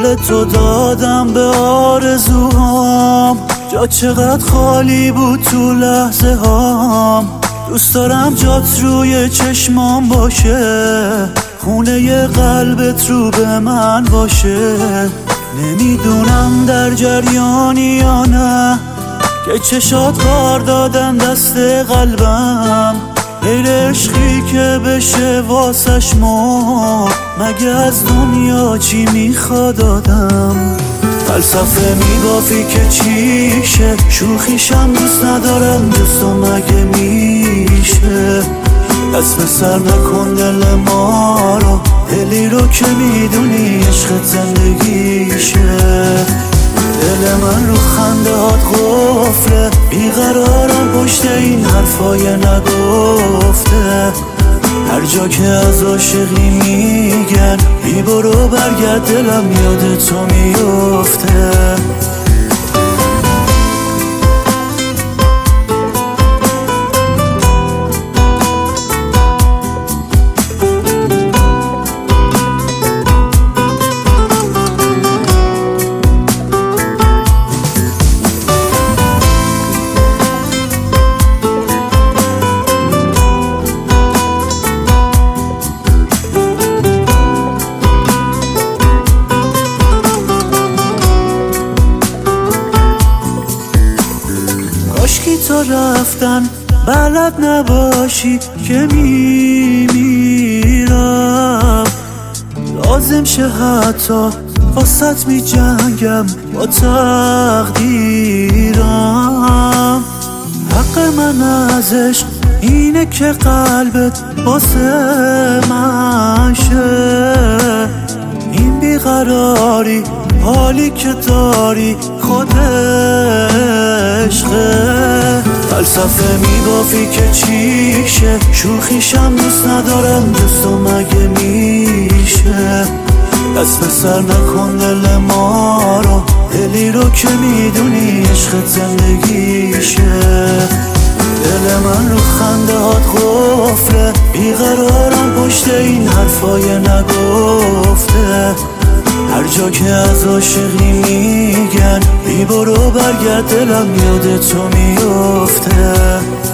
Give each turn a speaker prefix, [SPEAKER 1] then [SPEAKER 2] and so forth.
[SPEAKER 1] قول تو دادم به آرزوهام، جا چقدر خالی بود تو لحظه هام. دوست دارم جات روی چشمام باشه، خونه قلبت رو به من باشه. نمیدونم در جریانی یا نه که چشات کار دادن دست قلبم، غیر عشقی که بشه واسش مرد، مگه از دنیا چی میخواد آدم؟ فلسفه میبافی که چیشه، شوخیشم دوست ندارم جز مگه میشه؟ دست به سر نکن دل ما رو، دلی رو که میدونی عشق زندگیشه. دل من رو خنده هات قفله، بیقرارم پشت این حرفای نگفته. هر جا که از عاشقی میگن بی برو برگرد، دلم یاد تو میفته. کاشکی تو رفتن بلد نباشی که میمیرم، لازم شه حتی واسط می جنگم با تقدیرم. حق من از عشق اینه که قلبت واسه من شه. این بیقراری حالی که داری خود عشقه. فلسفه میبافی که چیشه، شوخیشم دوست ندارم جز مگه میشه؟ دست به سر نکن دل ما رو، دلی رو که میدونی عشق زندگیشه. دل من رو خنده هات قفله، بیقرارم پشت این حرفای نگفته. هر جا که از عاشقی میگن بی برو برگرد، دلم یاد تو میفته.